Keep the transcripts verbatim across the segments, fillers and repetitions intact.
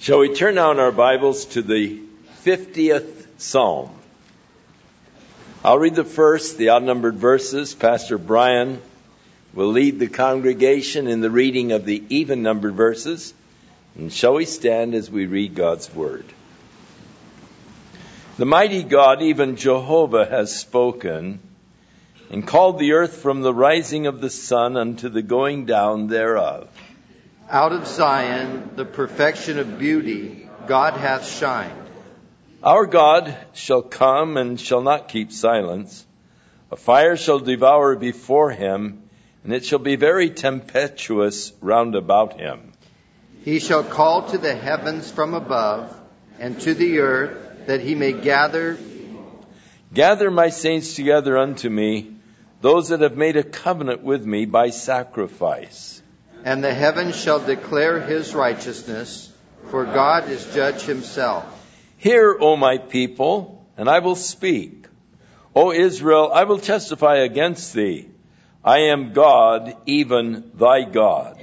Shall we turn now in our Bibles to the fiftieth Psalm? I'll read the first, the odd-numbered verses. Pastor Brian will lead the congregation in the reading of the even-numbered verses. And shall we stand as we read God's Word? The mighty God, even Jehovah, has spoken, and called the earth from the rising of the sun unto the going down thereof. Out of Zion, the perfection of beauty, God hath shined. Our God shall come and shall not keep silence. A fire shall devour before him, and it shall be very tempestuous round about him. He shall call to the heavens from above, and to the earth, that he may gather. Gather my saints together unto me, those that have made a covenant with me by sacrifice. And the heavens shall declare his righteousness, for God is judge himself. Hear, O my people, and I will speak. O Israel, I will testify against thee. I am God, even thy God.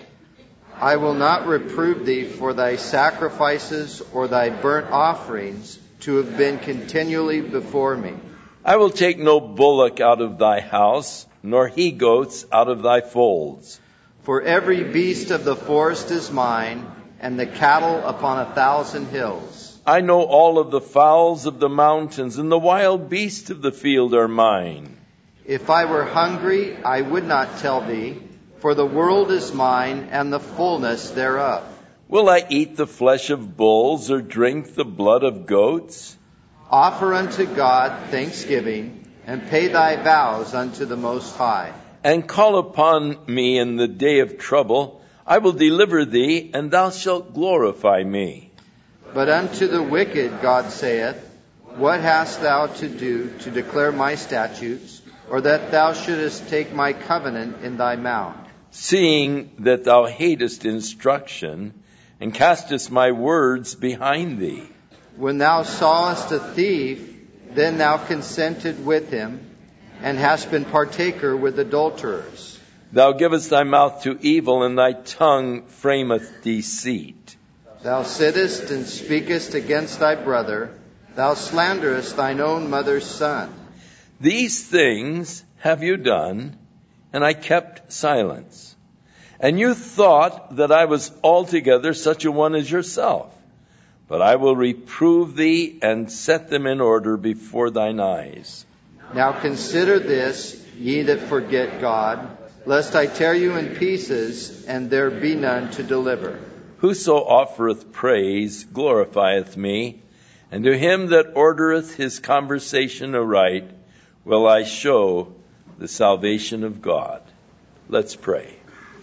I will not reprove thee for thy sacrifices or thy burnt offerings to have been continually before me. I will take no bullock out of thy house, nor he-goats out of thy folds. For every beast of the forest is mine, and the cattle upon a thousand hills. I know all of the fowls of the mountains, and the wild beasts of the field are mine. If I were hungry, I would not tell thee, for the world is mine, and the fullness thereof. Will I eat the flesh of bulls, or drink the blood of goats? Offer unto God thanksgiving, and pay thy vows unto the Most High. And call upon me in the day of trouble. I will deliver thee, and thou shalt glorify me. But unto the wicked God saith, What hast thou to do to declare my statutes, or that thou shouldest take my covenant in thy mouth? Seeing that thou hatest instruction, and castest my words behind thee. When thou sawest a thief, then thou consented with him, and hast been partaker with adulterers. Thou givest thy mouth to evil, and thy tongue frameth deceit. Thou sittest and speakest against thy brother. Thou slanderest thine own mother's son. These things have you done, and I kept silence. And you thought that I was altogether such a one as yourself. But I will reprove thee, and set them in order before thine eyes. Now consider this, ye that forget God, lest I tear you in pieces, and there be none to deliver. Whoso offereth praise glorifieth me, and to him that ordereth his conversation aright will I show the salvation of God. Let's pray.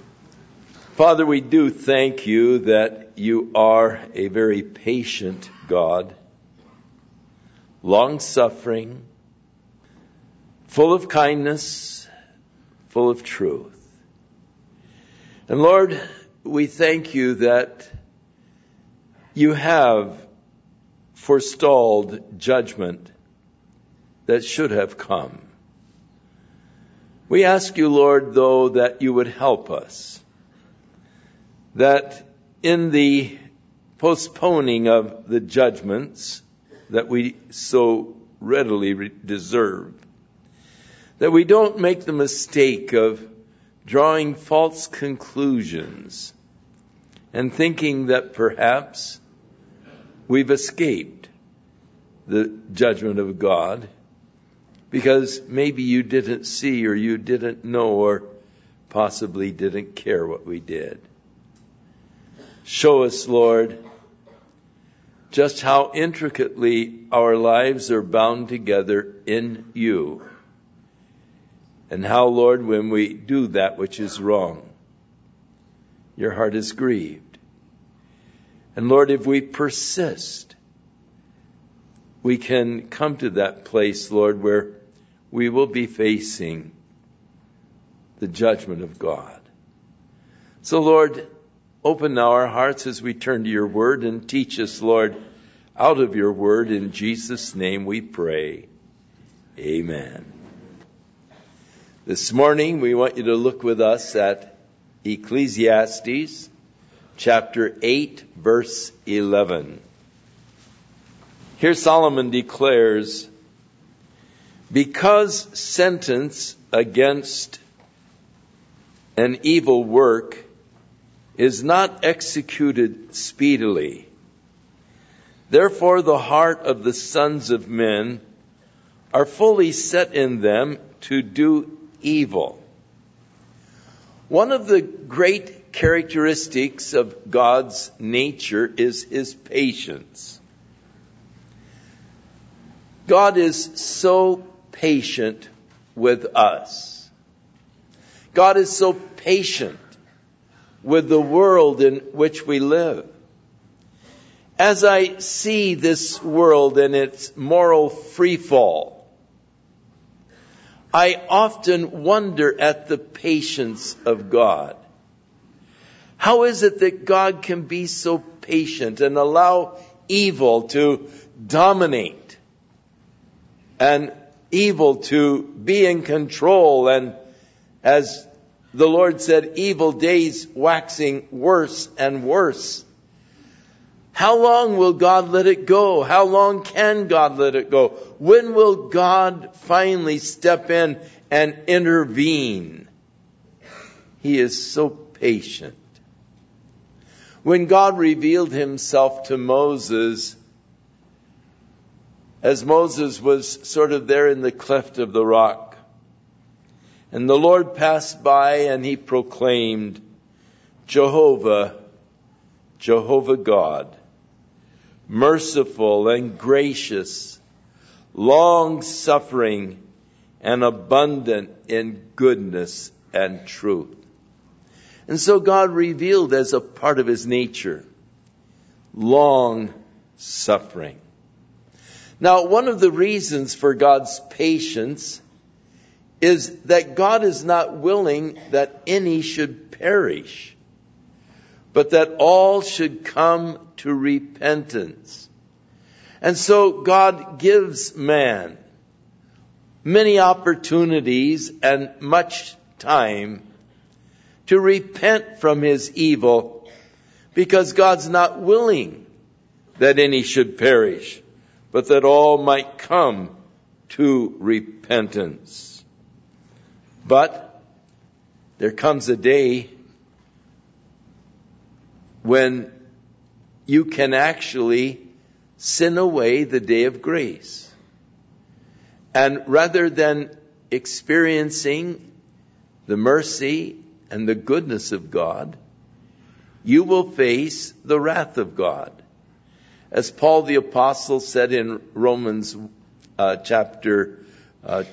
Father, we do thank you that you are a very patient God, long-suffering, full of kindness, full of truth. And Lord, we thank you that you have forestalled judgment that should have come. We ask you, Lord, though, that you would help us, that in the postponing of the judgments that we so readily re- deserve, that we don't make the mistake of drawing false conclusions and thinking that perhaps we've escaped the judgment of God because maybe you didn't see or you didn't know or possibly didn't care what we did. Show us, Lord, just how intricately our lives are bound together in you. And how, Lord, when we do that which is wrong, your heart is grieved. And Lord, if we persist, we can come to that place, Lord, where we will be facing the judgment of God. So, Lord, open now our hearts as we turn to your word and teach us, Lord, out of your word. In Jesus' name we pray. Amen. This morning, we want you to look with us at Ecclesiastes chapter eight, verse eleven. Here Solomon declares, because sentence against an evil work is not executed speedily, therefore the heart of the sons of men are fully set in them to do evil. One of the great characteristics of God's nature is his patience. God is so patient with us. God is so patient with the world in which we live. As I see this world and its moral freefall, I often wonder at the patience of God. How is it that God can be so patient and allow evil to dominate and evil to be in control, and as the Lord said, evil days waxing worse and worse? How long will God let it go? How long can God let it go? When will God finally step in and intervene? He is so patient. When God revealed himself to Moses, as Moses was sort of there in the cleft of the rock, and the Lord passed by and he proclaimed, Jehovah, Jehovah God, merciful and gracious, long-suffering and abundant in goodness and truth. And so God revealed as a part of his nature, long-suffering. Now, one of the reasons for God's patience is that God is not willing that any should perish, but that all should come to repentance. And so God gives man many opportunities and much time to repent from his evil, because God's not willing that any should perish, but that all might come to repentance. But there comes a day when you can actually sin away the day of grace. And rather than experiencing the mercy and the goodness of God, you will face the wrath of God. As Paul the Apostle said in Romans uh, chapter uh,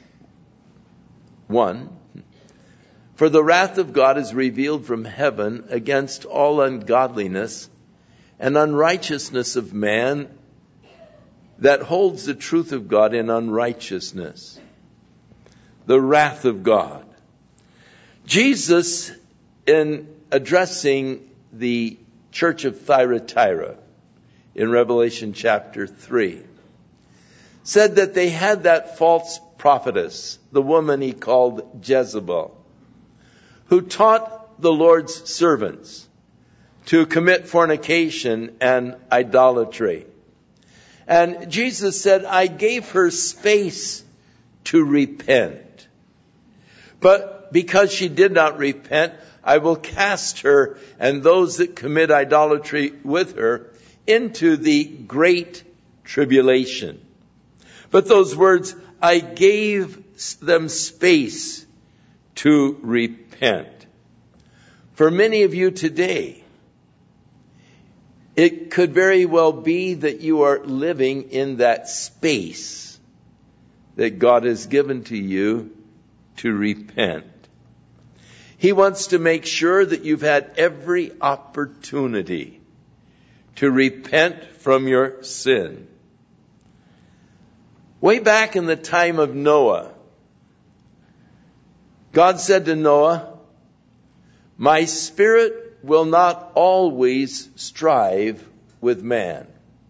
one, for the wrath of God is revealed from heaven against all ungodliness and unrighteousness of man that holds the truth of God in unrighteousness. The wrath of God. Jesus, in addressing the church of Thyatira in Revelation chapter three, said that they had that false prophetess, the woman he called Jezebel, who taught the Lord's servants to commit fornication and idolatry. And Jesus said, I gave her space to repent. But because she did not repent, I will cast her and those that commit idolatry with her into the great tribulation. But those words, I gave them space to repent. For many of you today, it could very well be that you are living in that space that God has given to you to repent. He wants to make sure that you've had every opportunity to repent from your sin. Way back in the time of Noah, God said to Noah, my spirit will not always strive with man.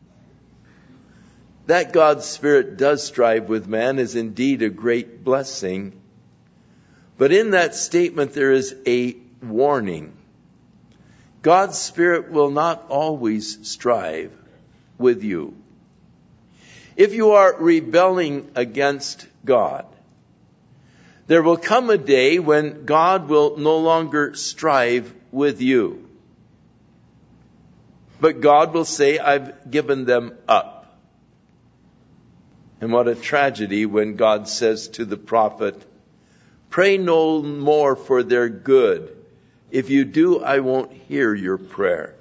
That God's Spirit does strive with man is indeed a great blessing. But in that statement there is a warning. God's Spirit will not always strive with you. If you are rebelling against God, there will come a day when God will no longer strive with you. But God will say, I've given them up. And what a tragedy when God says to the prophet, pray no more for their good. If you do, I won't hear your prayer.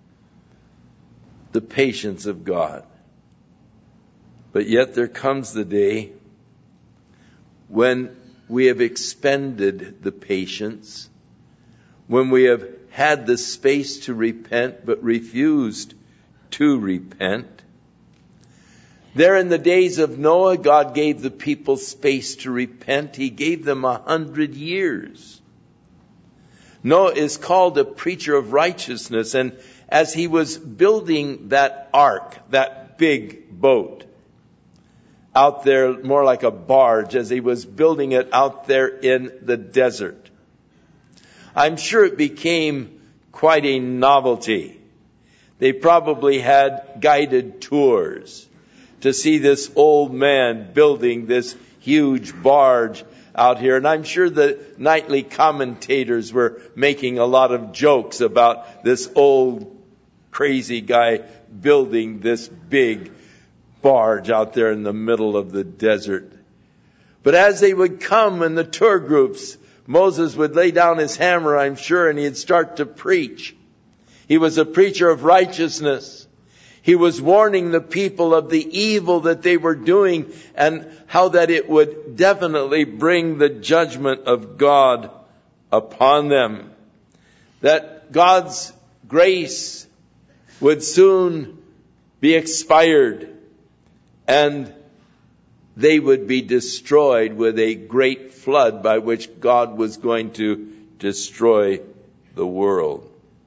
The patience of God. But yet there comes the day when we have expended the patience, when we have had the space to repent but refused to repent. There in the days of Noah, God gave the people space to repent. He gave them a hundred years. Noah is called a preacher of righteousness, and as he was building that ark, that big boat, out there more like a barge, as he was building it out there in the desert, I'm sure it became quite a novelty. They probably had guided tours to see this old man building this huge barge out here. And I'm sure the nightly commentators were making a lot of jokes about this old crazy guy building this big barge out there in the middle of the desert. But as they would come in the tour groups, Moses would lay down his hammer, I'm sure, and he'd start to preach. He was a preacher of righteousness. He was warning the people of the evil that they were doing and how that it would definitely bring the judgment of God upon them. That God's grace would soon be expired and they would be destroyed with a great flood by which God was going to destroy the world.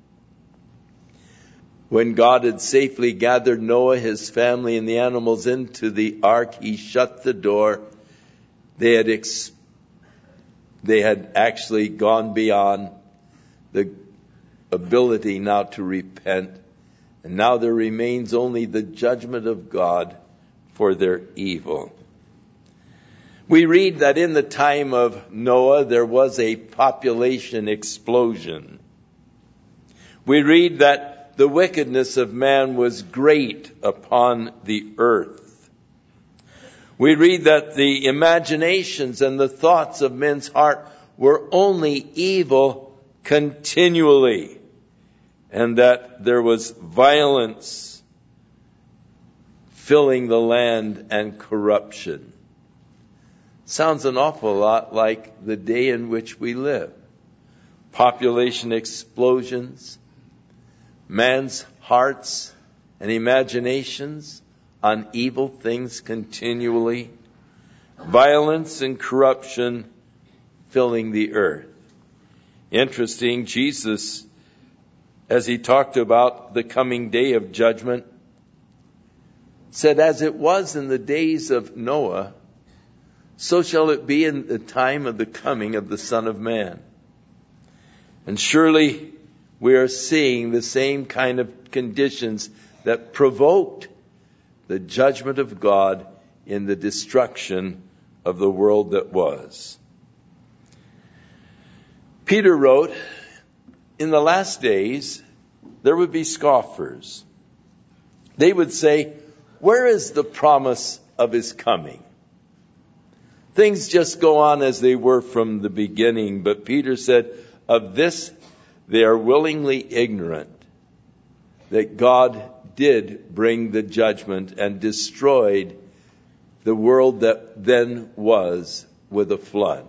When God had safely gathered Noah, his family, and the animals into the ark, he shut the door. They had ex- they had actually gone beyond the ability now to repent. And now there remains only the judgment of God for their evil. We read that in the time of Noah, there was a population explosion. We read that the wickedness of man was great upon the earth. We read that the imaginations and the thoughts of men's heart were only evil continually, and that there was violence filling the land and corruption. Sounds an awful lot like the day in which we live. Population explosions, man's hearts and imaginations on evil things continually, violence and corruption filling the earth. Interesting, Jesus, as he talked about the coming day of judgment, said, as it was in the days of Noah, so shall it be in the time of the coming of the Son of Man. And surely we are seeing the same kind of conditions that provoked the judgment of God in the destruction of the world that was. Peter wrote, in the last days, there would be scoffers. They would say, where is the promise of his coming? Things just go on as they were from the beginning. But Peter said, of this they are willingly ignorant, that God did bring the judgment and destroyed the world that then was with a flood.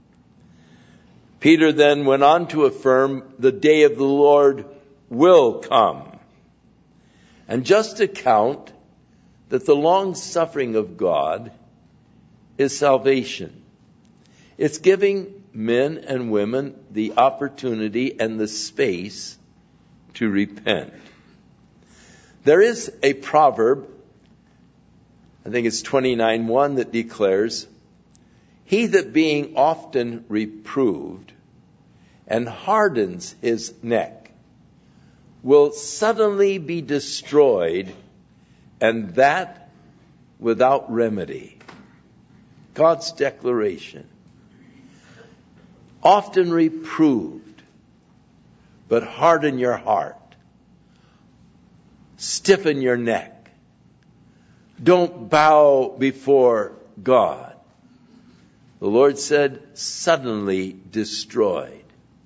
Peter then went on to affirm the day of the Lord will come. And just to count that the long suffering of God is salvation. It's giving men and women the opportunity and the space to repent. There is a proverb, I think it's twenty-nine one, that declares, he that being often reproved and hardens his neck will suddenly be destroyed, and that without remedy. God's declaration. Often reproved, but harden your heart. Stiffen your neck. Don't bow before God. The Lord said, suddenly destroyed.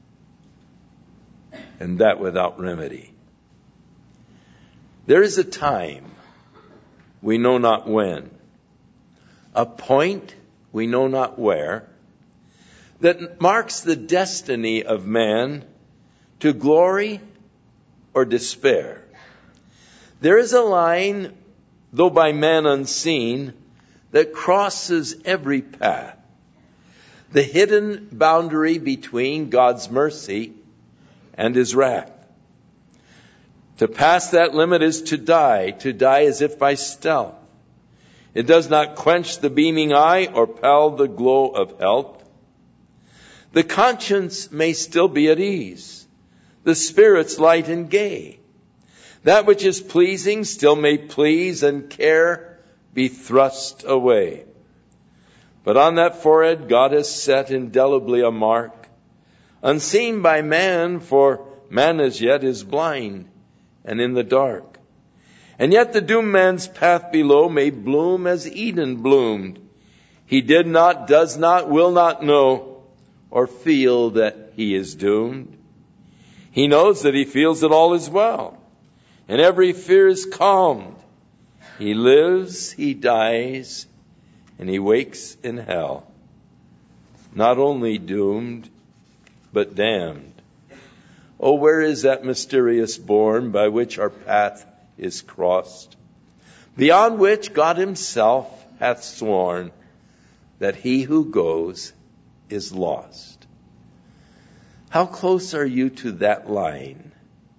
And that without remedy. There is a time, we know not when, a point, we know not where, that marks the destiny of man to glory or despair. There is a line, though by man unseen, that crosses every path. The hidden boundary between God's mercy and His wrath. To pass that limit is to die, to die as if by stealth. It does not quench the beaming eye or pall the glow of health. The conscience may still be at ease, the spirit's light and gay. That which is pleasing still may please, and care be thrust away. But on that forehead God has set indelibly a mark, unseen by man, for man as yet is blind and in the dark. And yet the doomed man's path below may bloom as Eden bloomed. He did not, does not, will not know or feel that he is doomed. He knows that he feels that all is well, and every fear is calmed. He lives, he dies, and he wakes in hell. Not only doomed, but damned. Oh, where is that mysterious bourne by which our path is crossed, beyond which God Himself hath sworn that he who goes is lost? How close are you to that line,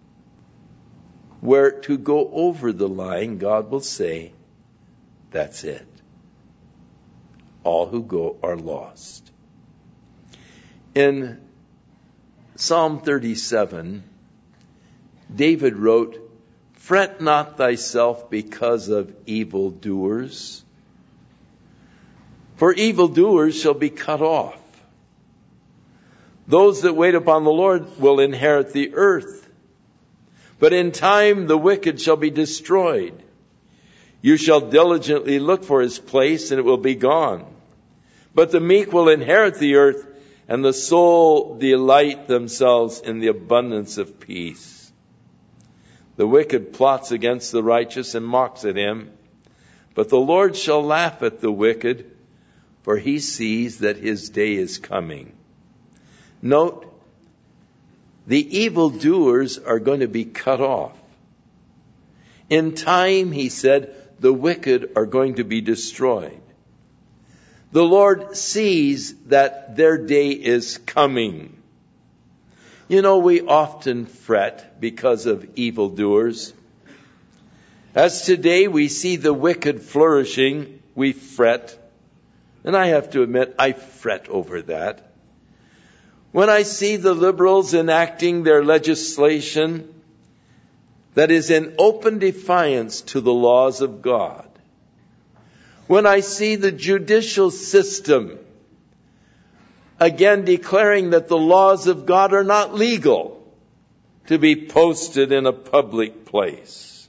where to go over the line, God will say, that's it. All who go are lost. In Psalm thirty-seven, David wrote, "Fret not thyself because of evildoers, for evildoers shall be cut off. Those that wait upon the Lord will inherit the earth. But in time the wicked shall be destroyed. You shall diligently look for his place, and it will be gone. But the meek will inherit the earth, and the soul delight themselves in the abundance of peace. The wicked plots against the righteous and mocks at him. But the Lord shall laugh at the wicked, for he sees that his day is coming." Note, the evildoers are going to be cut off. In time, he said, the wicked are going to be destroyed. The Lord sees that their day is coming. You know, we often fret because of evildoers. As today we see the wicked flourishing, we fret. And I have to admit, I fret over that. When I see the liberals enacting their legislation that is in open defiance to the laws of God, when I see the judicial system again declaring that the laws of God are not legal to be posted in a public place,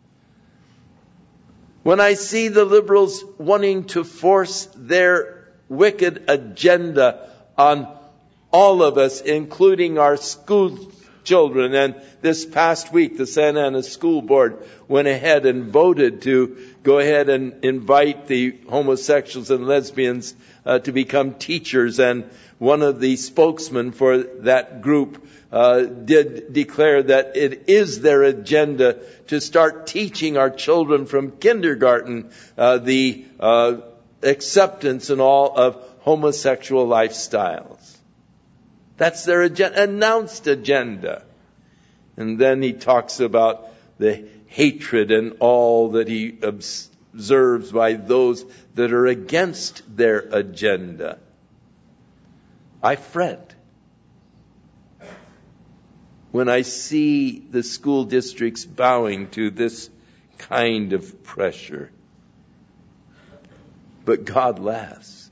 when I see the liberals wanting to force their wicked agenda on all of us, including our school children. And this past week, the Santa Ana School Board went ahead and voted to go ahead and invite the homosexuals and lesbians uh, to become teachers. And one of the spokesmen for that group uh, did declare that it is their agenda to start teaching our children from kindergarten uh, the uh, acceptance and all of homosexual lifestyles. That's their agenda, announced agenda. And then he talks about the hatred and all that he observes by those that are against their agenda. I fret when I see the school districts bowing to this kind of pressure. But God laughs.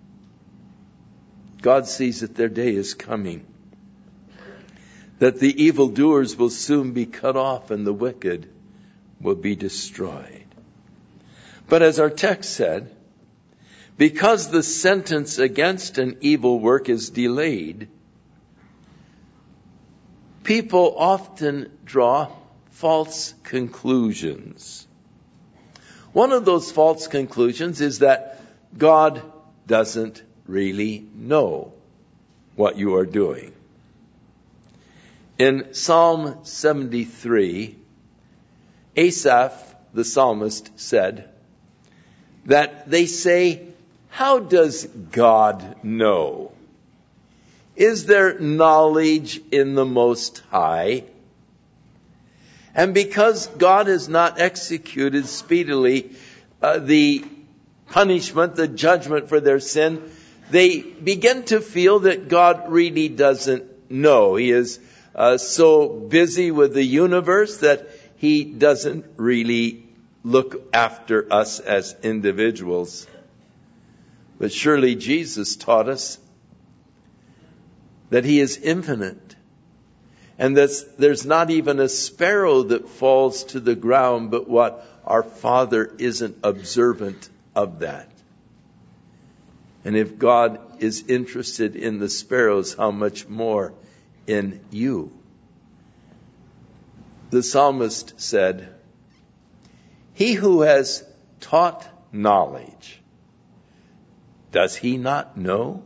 God sees that their day is coming, that the evildoers will soon be cut off and the wicked will be destroyed. But as our text said, because the sentence against an evil work is delayed, people often draw false conclusions. One of those false conclusions is that God doesn't really know what you are doing. In Psalm seventy-three, Asaph, the psalmist, said that they say, "How does God know? Is there knowledge in the Most High?" And because God has not executed speedily uh, the punishment, the judgment for their sin, they begin to feel that God really doesn't know. He is uh, so busy with the universe that he doesn't really look after us as individuals. But surely Jesus taught us that he is infinite, and that there's not even a sparrow that falls to the ground, but what our Father isn't observant of that. And if God is interested in the sparrows, how much more in you? The psalmist said, "He who has taught knowledge, does he not know?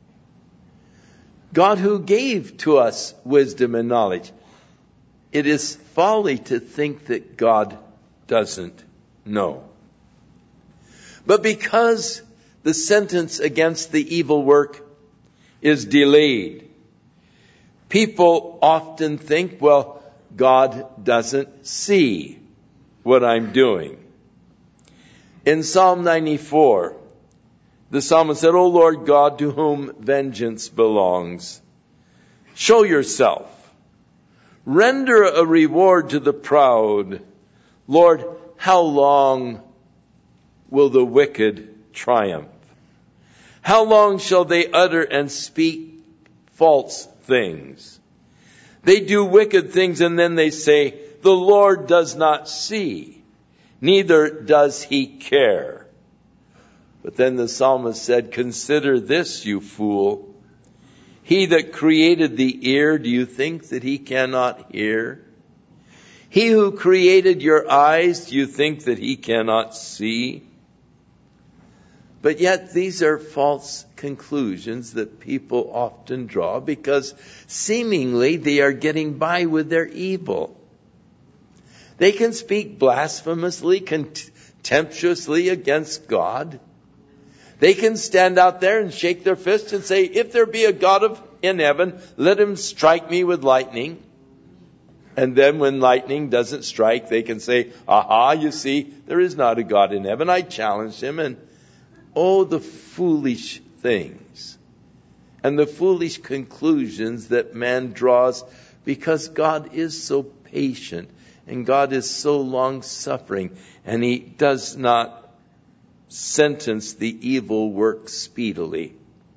God who gave to us wisdom and knowledge." It is folly to think that God doesn't know. But because the sentence against the evil work is delayed, people often think, well, God doesn't see what I'm doing. In Psalm ninety-four, the psalmist said, "O Lord God, to whom vengeance belongs, show yourself. Render a reward to the proud. Lord, how long will the wicked triumph? How long shall they utter and speak false things? They do wicked things, and then they say, the Lord does not see, neither does he care." But then the psalmist said, "Consider this, you fool. He that created the ear, do you think that he cannot hear? He who created your eyes, do you think that he cannot see?" But yet these are false conclusions that people often draw because seemingly they are getting by with their evil. They can speak blasphemously, contemptuously against God. They can stand out there and shake their fist and say, "If there be a God of, in heaven, let him strike me with lightning." And then when lightning doesn't strike, they can say, "Aha, you see, there is not a God in heaven. I challenged him." And oh, the foolish things and the foolish conclusions that man draws, because God is so patient and God is so long-suffering, and he does not sentence the evil work speedily.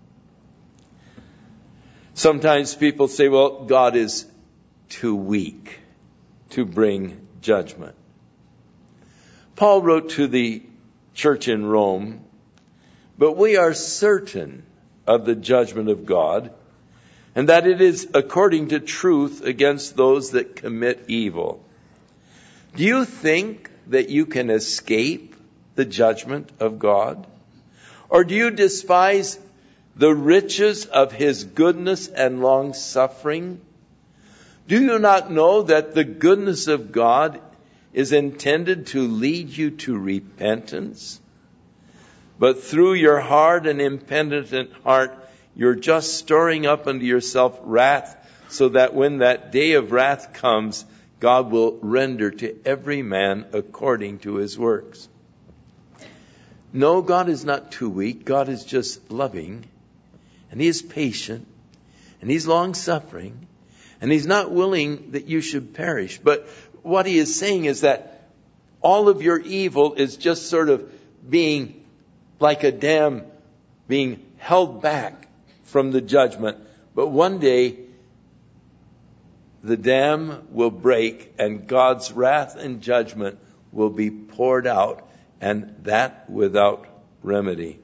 Sometimes people say, well, God is too weak to bring judgment. Paul wrote to the church in Rome, "But we are certain of the judgment of God, and that it is according to truth against those that commit evil." Do you think that you can escape the judgment of God? Or do you despise the riches of his goodness and long suffering? Do you not know that the goodness of God is intended to lead you to repentance? But through your hard and impenitent heart, you're just storing up unto yourself wrath, so that when that day of wrath comes, God will render to every man according to his works. No, God is not too weak. God is just loving, and he is patient, and he's long-suffering, And he's not willing that you should perish. But what he is saying is that all of your evil is just sort of being like a dam being held back from the judgment. But one day, the dam will break and God's wrath and judgment will be poured out, and that without remedy.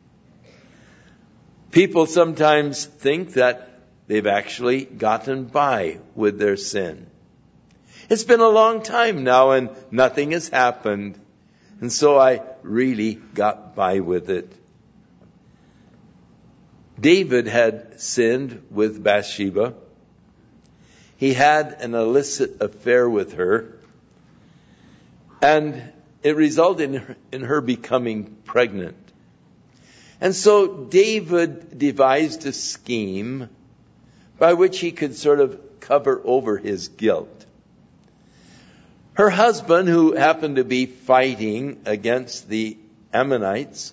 People sometimes think that they've actually gotten by with their sin. It's been a long time now and nothing has happened, and so I really got by with it. David had sinned with Bathsheba. He had an illicit affair with her, and it resulted in her, in her becoming pregnant. And so David devised a scheme by which he could sort of cover over his guilt. Her husband, who happened to be fighting against the Ammonites,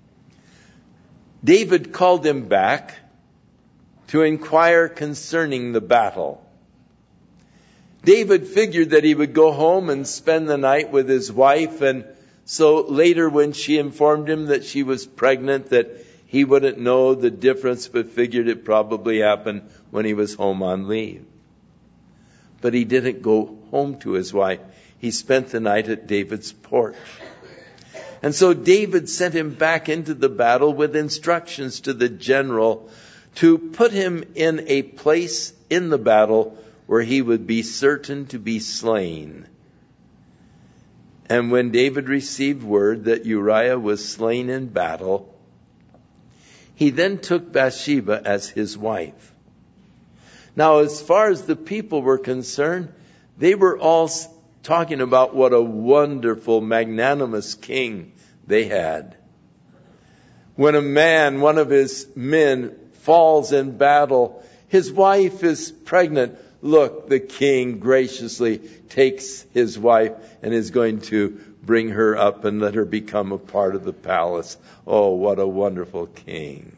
David called him back to inquire concerning the battle. David figured that he would go home and spend the night with his wife, and so later when she informed him that she was pregnant, that he wouldn't know the difference, but figured it probably happened when he was home on leave. But he didn't go home to his wife. He spent the night at David's porch. And so David sent him back into the battle with instructions to the general to put him in a place in the battle where he would be certain to be slain. And when David received word that Uriah was slain in battle, he then took Bathsheba as his wife. Now, as far as the people were concerned, they were all talking about what a wonderful, magnanimous king they had. When a man, one of his men, falls in battle, his wife is pregnant. Look, the king graciously takes his wife and is going to bring her up and let her become a part of the palace. Oh, what a wonderful king.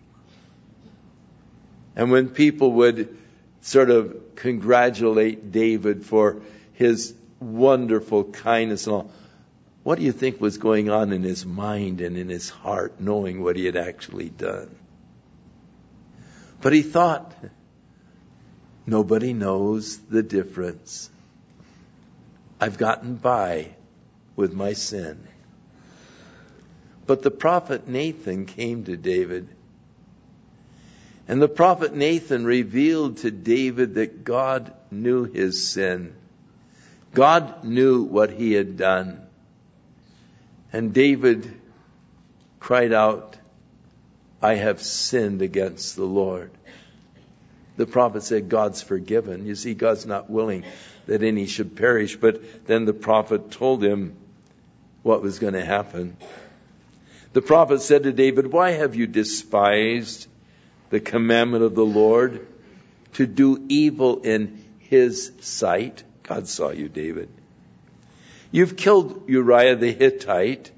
And when people would sort of congratulate David for his wonderful kindness and all, what do you think was going on in his mind and in his heart, knowing what he had actually done? But he thought, nobody knows the difference. I've gotten by with my sin. But the prophet Nathan came to David. And the prophet Nathan revealed to David that God knew his sin. God knew what he had done. And David cried out, I have sinned against the Lord. The prophet said, God's forgiven. You see, God's not willing that any should perish. But then the prophet told him what was going to happen. The prophet said to David, why have you despised the commandment of the Lord to do evil in his sight? God saw you, David. You've killed Uriah the Hittite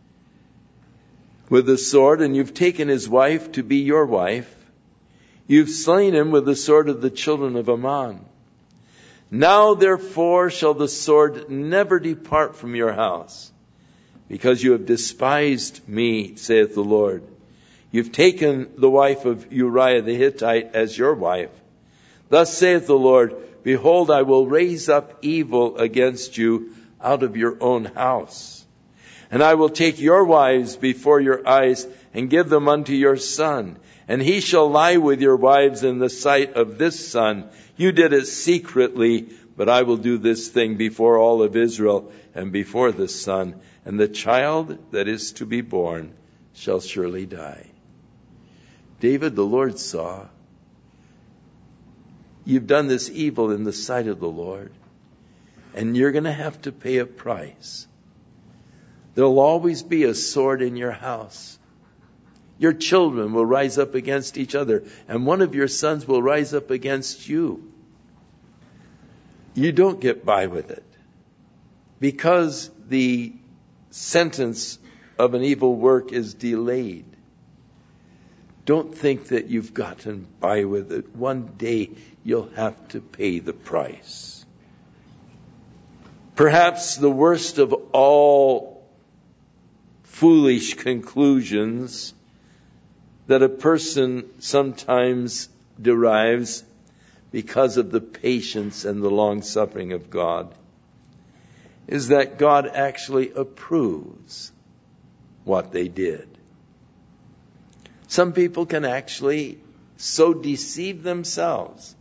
with the sword, and you've taken his wife to be your wife. You've slain him with the sword of the children of Ammon. Now, therefore, shall the sword never depart from your house, because you have despised me, saith the Lord. You've taken the wife of Uriah the Hittite as your wife. Thus saith the Lord, behold, I will raise up evil against you out of your own house. And I will take your wives before your eyes and give them unto your son. And he shall lie with your wives in the sight of this son. You did it secretly, but I will do this thing before all of Israel and before the son. And the child that is to be born shall surely die. David, the Lord saw, you've done this evil in the sight of the Lord, and you're going to have to pay a price. There'll always be a sword in your house. Your children will rise up against each other, and one of your sons will rise up against you. You don't get by with it, because the sentence of an evil work is delayed. Don't think that you've gotten by with it. One day you'll have to pay the price. Perhaps the worst of all foolish conclusions that a person sometimes derives because of the patience and the long-suffering of God is that God actually approves what they did. Some people can actually so deceive themselves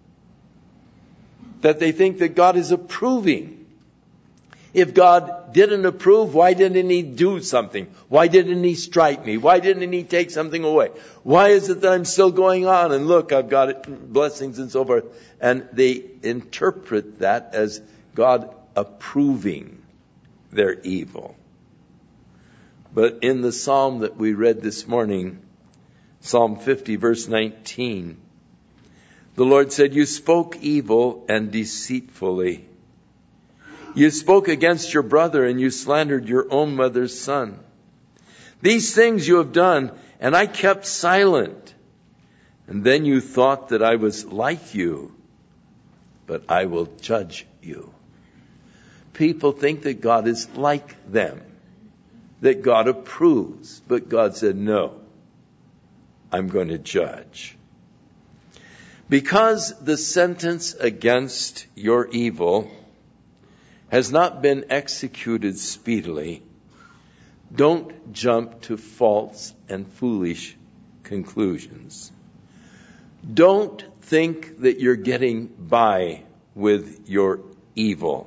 that they think that God is approving. If God didn't approve, why didn't He do something? Why didn't He strike me? Why didn't He take something away? Why is it that I'm still going on? And look, I've got it, blessings and so forth. And they interpret that as God approving their evil. But in the psalm that we read this morning, Psalm fifty, verse nineteen, the Lord said, "You spoke evil and deceitfully. You spoke against your brother, and you slandered your own mother's son. These things you have done, and I kept silent. And then you thought that I was like you, but I will judge you." People think that God is like them, that God approves. But God said, no, I'm going to judge. Because the sentence against your evil has not been executed speedily, don't jump to false and foolish conclusions. Don't think that you're getting by with your evil.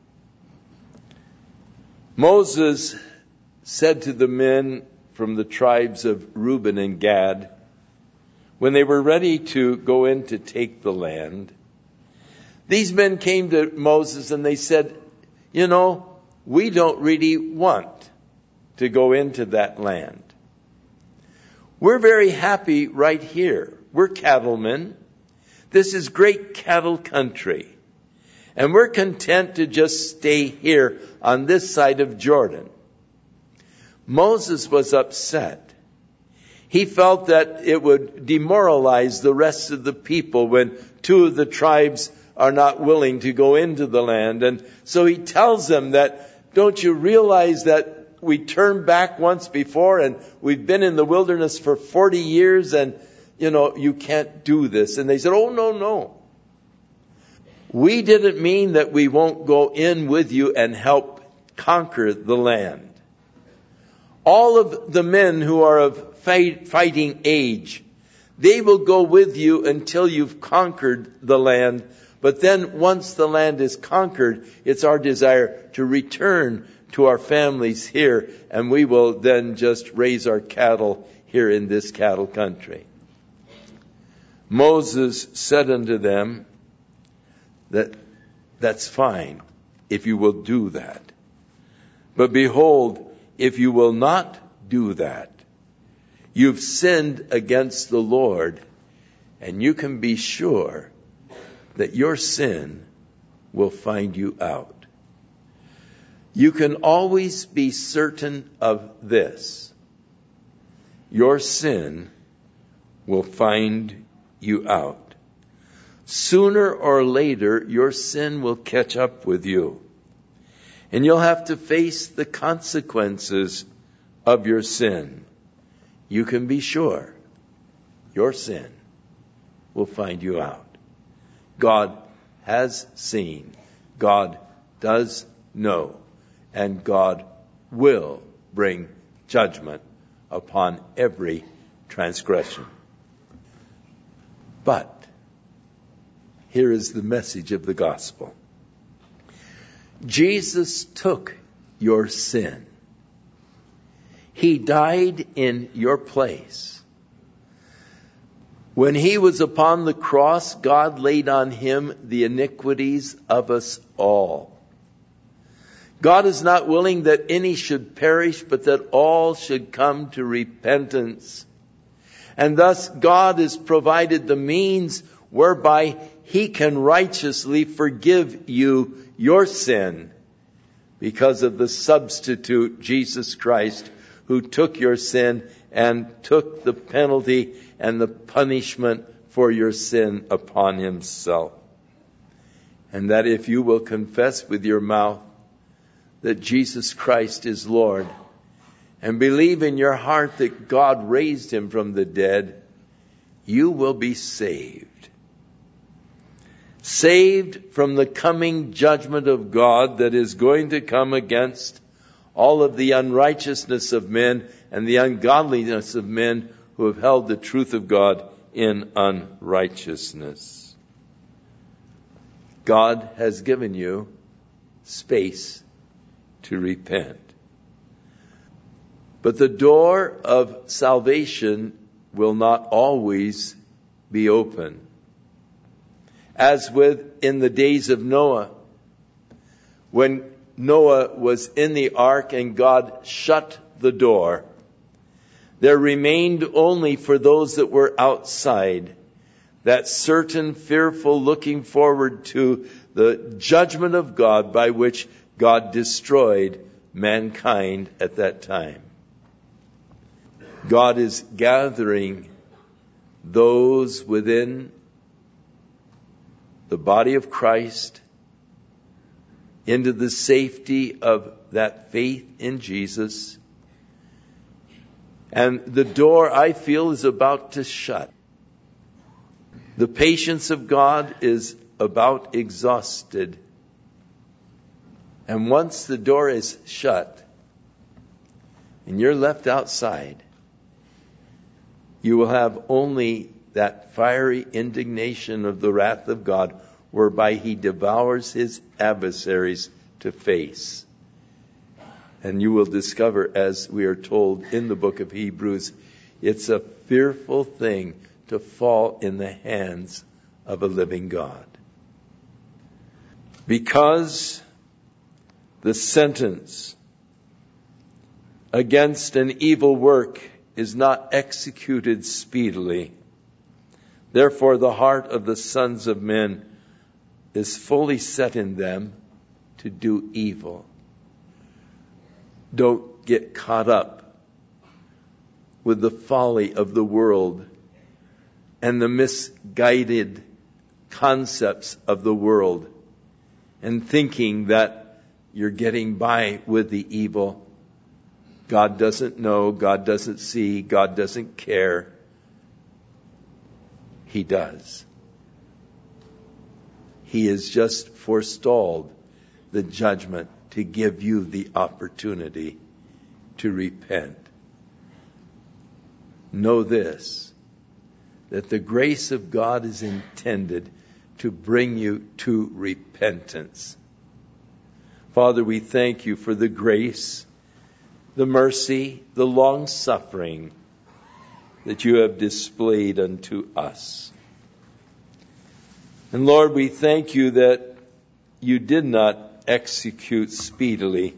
Moses said to the men from the tribes of Reuben and Gad, when they were ready to go in to take the land, these men came to Moses and they said, you know, we don't really want to go into that land. We're very happy right here. We're cattlemen. This is great cattle country. And we're content to just stay here on this side of Jordan. Moses was upset. He felt that it would demoralize the rest of the people when two of the tribes are not willing to go into the land. And so he tells them that, don't you realize that we turned back once before and we've been in the wilderness for forty years and, you know, you can't do this. And they said, oh, no, no. We didn't mean that we won't go in with you and help conquer the land. All of the men who are of fight, fighting age, they will go with you until you've conquered the land. But then once the land is conquered, it's our desire to return to our families here, and we will then just raise our cattle here in this cattle country. Moses said unto them that that's fine if you will do that. But behold, if you will not do that, you've sinned against the Lord, and you can be sure that your sin will find you out. You can always be certain of this. Your sin will find you out. Sooner or later, your sin will catch up with you. And you'll have to face the consequences of your sin. You can be sure your sin will find you out. God has seen, God does know, and God will bring judgment upon every transgression. But here is the message of the gospel. Jesus took your sin. He died in your place. When he was upon the cross, God laid on him the iniquities of us all. God is not willing that any should perish, but that all should come to repentance. And thus God has provided the means whereby he can righteously forgive you your sin because of the substitute, Jesus Christ, who took your sin and took the penalty and the punishment for your sin upon himself. And that if you will confess with your mouth that Jesus Christ is Lord, and believe in your heart that God raised him from the dead, you will be saved. Saved from the coming judgment of God that is going to come against all of the unrighteousness of men and the ungodliness of men who have held the truth of God in unrighteousness. God has given you space to repent. But the door of salvation will not always be open. As with in the days of Noah, when Noah was in the ark and God shut the door, there remained only for those that were outside that certain fearful looking forward to the judgment of God by which God destroyed mankind at that time. God is gathering those within the body of Christ into the safety of that faith in Jesus. And the door, I feel, is about to shut. The patience of God is about exhausted. And once the door is shut and you're left outside, you will have only that fiery indignation of the wrath of God, whereby he devours his adversaries to face. And you will discover, as we are told in the book of Hebrews, it's a fearful thing to fall in the hands of a living God. Because the sentence against an evil work is not executed speedily, therefore the heart of the sons of men is fully set in them to do evil. Don't get caught up with the folly of the world and the misguided concepts of the world and thinking that you're getting by with the evil. God doesn't know, God doesn't see, God doesn't care. He does. He has just forestalled the judgment to give you the opportunity to repent. Know this, that the grace of God is intended to bring you to repentance. Father, we thank you for the grace, the mercy, the long-suffering that you have displayed unto us. And Lord, we thank you that you did not execute speedily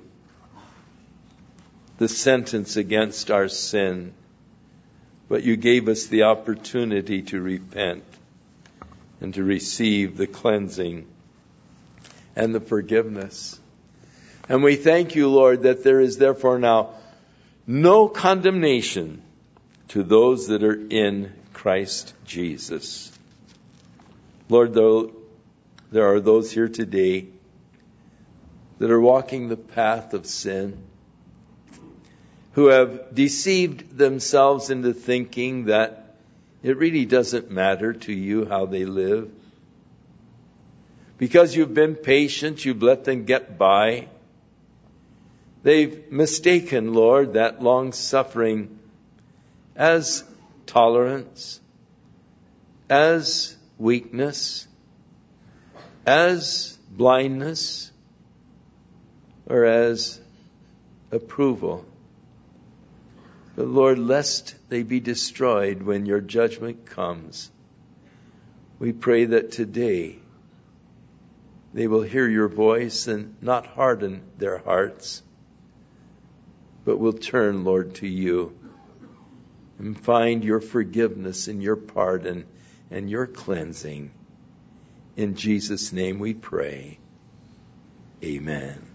the sentence against our sin, but you gave us the opportunity to repent and to receive the cleansing and the forgiveness. And we thank you, Lord, that there is therefore now no condemnation to those that are in Christ Jesus. Lord, though there are those here today that are walking the path of sin, who have deceived themselves into thinking that it really doesn't matter to you how they live. Because you've been patient, you've let them get by. They've mistaken, Lord, that long suffering as tolerance, as weakness, as blindness, or as approval. But Lord, lest they be destroyed when your judgment comes, we pray that today they will hear your voice and not harden their hearts, but will turn, Lord, to you and find your forgiveness and your pardon and your cleansing. In Jesus' name we pray. Amen.